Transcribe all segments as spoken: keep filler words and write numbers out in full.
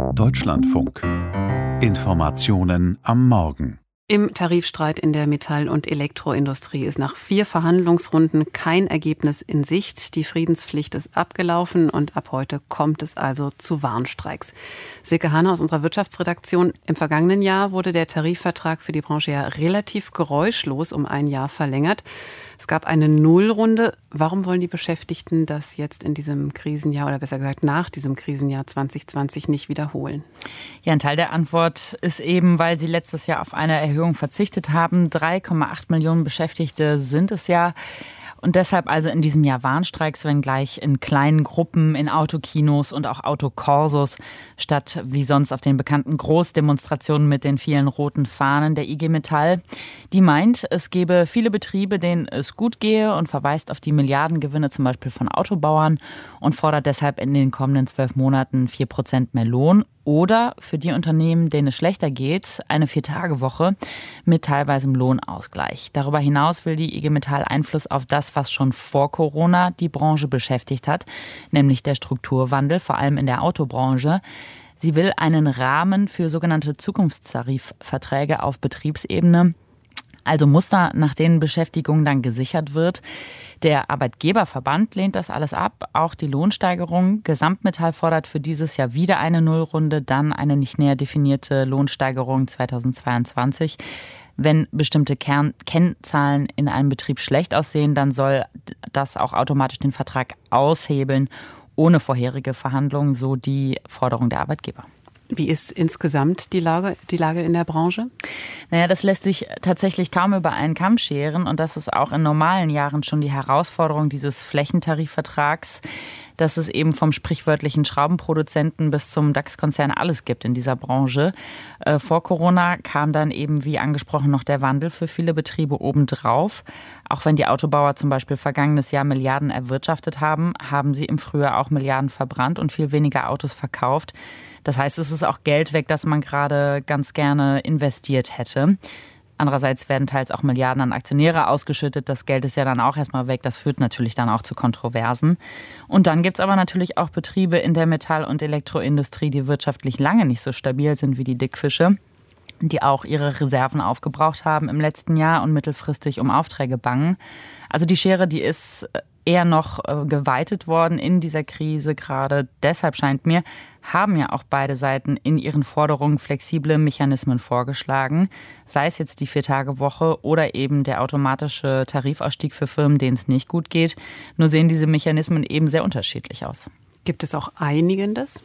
Deutschlandfunk. Informationen am Morgen. Im Tarifstreit in der Metall- und Elektroindustrie ist nach vier Verhandlungsrunden kein Ergebnis in Sicht. Die Friedenspflicht ist abgelaufen und ab heute kommt es also zu Warnstreiks. Silke Hahn aus unserer Wirtschaftsredaktion. Im vergangenen Jahr wurde der Tarifvertrag für die Branche ja relativ geräuschlos um ein Jahr verlängert. Es gab eine Nullrunde. Warum wollen die Beschäftigten das jetzt in diesem Krisenjahr oder besser gesagt nach diesem Krisenjahr zwanzig zwanzig nicht wiederholen? Ja, ein Teil der Antwort ist eben, weil sie letztes Jahr auf eine Erhöhung verzichtet haben. drei Komma acht Millionen Beschäftigte sind es ja. Und deshalb also in diesem Jahr Warnstreiks, wenngleich in kleinen Gruppen, in Autokinos und auch Autokorsos, statt wie sonst auf den bekannten Großdemonstrationen mit den vielen roten Fahnen der I G Metall. Die meint, es gebe viele Betriebe, denen es gut gehe und verweist auf die Milliardengewinne zum Beispiel von Autobauern und fordert deshalb in den kommenden zwölf Monaten vier Prozent mehr Lohn. Oder für die Unternehmen, denen es schlechter geht, eine Vier-Tage-Woche mit teilweisem Lohnausgleich. Darüber hinaus will die I G Metall Einfluss auf das, was schon vor Corona die Branche beschäftigt hat, nämlich der Strukturwandel, vor allem in der Autobranche. Sie will einen Rahmen für sogenannte Zukunftstarifverträge auf Betriebsebene, also Muster, nach denen Beschäftigung dann gesichert wird. Der Arbeitgeberverband lehnt das alles ab, auch die Lohnsteigerung. Gesamtmetall fordert für dieses Jahr wieder eine Nullrunde, dann eine nicht näher definierte Lohnsteigerung zweitausendzweiundzwanzig. Wenn bestimmte Kern- Kennzahlen in einem Betrieb schlecht aussehen, dann soll das auch automatisch den Vertrag aushebeln, ohne vorherige Verhandlungen, so die Forderung der Arbeitgeber. Wie ist insgesamt die Lage, die Lage in der Branche? Naja, das lässt sich tatsächlich kaum über einen Kamm scheren. Und das ist auch in normalen Jahren schon die Herausforderung dieses Flächentarifvertrags, dass es eben vom sprichwörtlichen Schraubenproduzenten bis zum DAX-Konzern alles gibt in dieser Branche. Äh, vor Corona kam dann eben, wie angesprochen, noch der Wandel für viele Betriebe obendrauf. Auch wenn die Autobauer zum Beispiel vergangenes Jahr Milliarden erwirtschaftet haben, haben sie im Frühjahr auch Milliarden verbrannt und viel weniger Autos verkauft. Das heißt, es ist auch Geld weg, das man gerade ganz gerne investiert hätte. Andererseits werden teils auch Milliarden an Aktionäre ausgeschüttet. Das Geld ist ja dann auch erstmal weg. Das führt natürlich dann auch zu Kontroversen. Und dann gibt es aber natürlich auch Betriebe in der Metall- und Elektroindustrie, die wirtschaftlich lange nicht so stabil sind wie die Dickfische, die auch ihre Reserven aufgebraucht haben im letzten Jahr und mittelfristig um Aufträge bangen. Also die Schere, die ist eher noch geweitet worden in dieser Krise. Gerade deshalb scheint mir, haben ja auch beide Seiten in ihren Forderungen flexible Mechanismen vorgeschlagen. Sei es jetzt die Vier-Tage-Woche oder eben der automatische Tarifausstieg für Firmen, denen es nicht gut geht. Nur sehen diese Mechanismen eben sehr unterschiedlich aus. Gibt es auch Einigendes?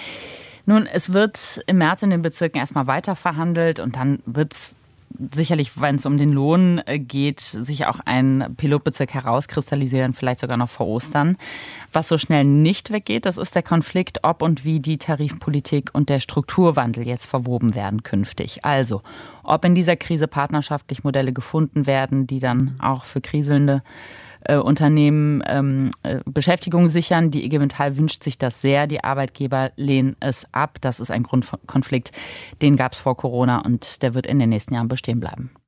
Nun, es wird im März in den Bezirken erstmal weiter verhandelt und dann wird es sicherlich, wenn es um den Lohn geht, sich auch ein Pilotbezirk herauskristallisieren, vielleicht sogar noch vor Ostern. Was so schnell nicht weggeht, das ist der Konflikt, ob und wie die Tarifpolitik und der Strukturwandel jetzt verwoben werden künftig. Also, ob in dieser Krise partnerschaftlich Modelle gefunden werden, die dann auch für kriselnde Äh, Unternehmen ähm, äh, Beschäftigung sichern. Die I G Metall wünscht sich das sehr. Die Arbeitgeber lehnen es ab. Das ist ein Grundkonflikt. Den gab es vor Corona und der wird in den nächsten Jahren bestehen bleiben.